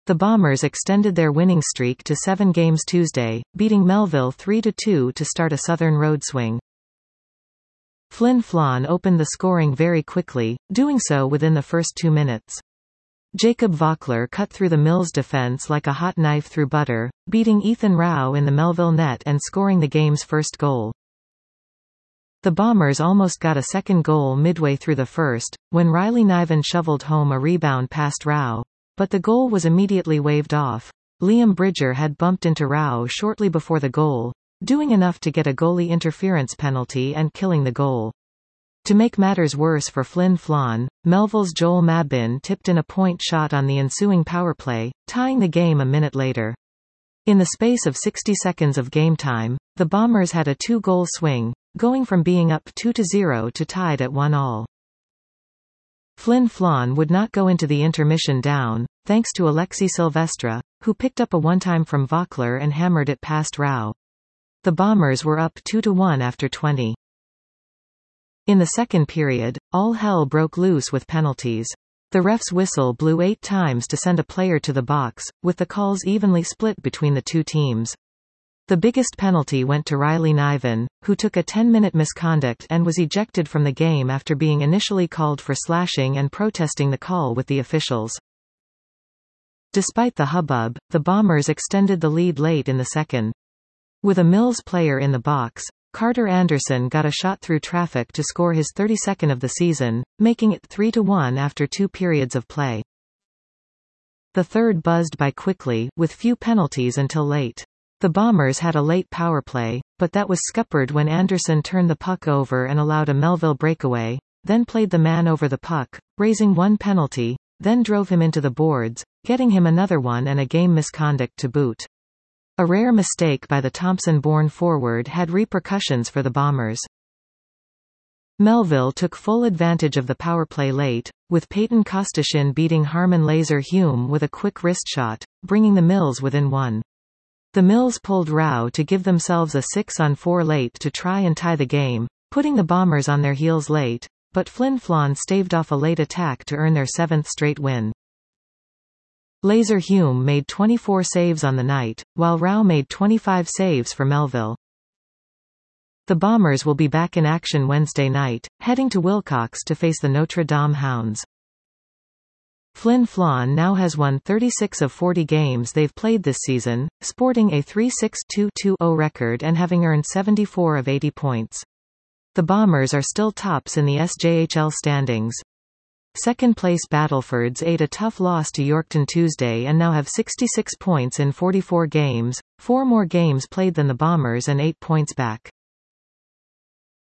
The Bombers extended their winning streak to 7 games Tuesday, beating Melville 3-2 to start a Southern road swing. Flin Flon opened the scoring very quickly, doing so within the first 2 minutes. Jacob Vockler cut through the Mills defense like a hot knife through butter, beating Ethan Rao in the Melville net and scoring the game's first goal. The Bombers almost got a second goal midway through the first, when Riley Niven shoveled home a rebound past Rao. But the goal was immediately waved off. Liam Bridger had bumped into Rao shortly before the goal, doing enough to get a goalie interference penalty and killing the goal. To make matters worse for Flin Flon, Melville's Joel Mabin tipped in a point shot on the ensuing power play, tying the game a minute later. In the space of 60 seconds of game time, the Bombers had a 2-goal swing, going from being up 2-0 to tied at 1-1. Flin Flon would not go into the intermission down, thanks to Alexi Silvestre, who picked up a one-time from Vockler and hammered it past Rao. The Bombers were up 2-1 after 20. In the second period, all hell broke loose with penalties. The ref's whistle blew 8 times to send a player to the box, with the calls evenly split between the two teams. The biggest penalty went to Riley Niven, who took a 10-minute misconduct and was ejected from the game after being initially called for slashing and protesting the call with the officials. Despite the hubbub, the Bombers extended the lead late in the second. With a Mills player in the box, Carter Anderson got a shot through traffic to score his 32nd of the season, making it 3-1 after 2 periods of play. The third buzzed by quickly, with few penalties until late. The Bombers had a late power play, but that was scuppered when Anderson turned the puck over and allowed a Melville breakaway, then played the man over the puck, raising 1 penalty, then drove him into the boards, getting him another one and a game misconduct to boot. A rare mistake by the Thompson-born forward had repercussions for the Bombers. Melville took full advantage of the power play late, with Peyton Kostishin beating Harmon Laser-Hume with a quick wrist shot, bringing the Mills within 1. The Mills pulled Rao to give themselves a 6-on-4 late to try and tie the game, putting the Bombers on their heels late, but Flin Flon staved off a late attack to earn their 7th straight win. Laser-Hume made 24 saves on the night, while Rao made 25 saves for Melville. The Bombers will be back in action Wednesday night, heading to Wilcox to face the Notre Dame Hounds. Flin Flon now has won 36 of 40 games they've played this season, sporting a 3-6-2-2-0 record and having earned 74 of 80 points. The Bombers are still tops in the SJHL standings. Second-place Battlefords ate a tough loss to Yorkton Tuesday and now have 66 points in 44 games, 4 more games played than the Bombers and 8 points back.